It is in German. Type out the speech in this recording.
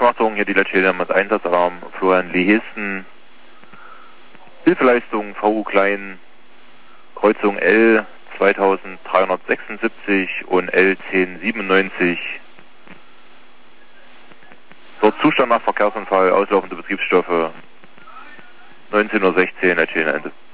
Achtung, hier die Leitstelle mit Einsatzalarm, Florian Lehesten. Hilfeleistung VU Klein, Kreuzung L 2376 und L 1097. Dort Zustand nach Verkehrsunfall, auslaufende Betriebsstoffe, 19:16 Uhr, Leitstelle Ende.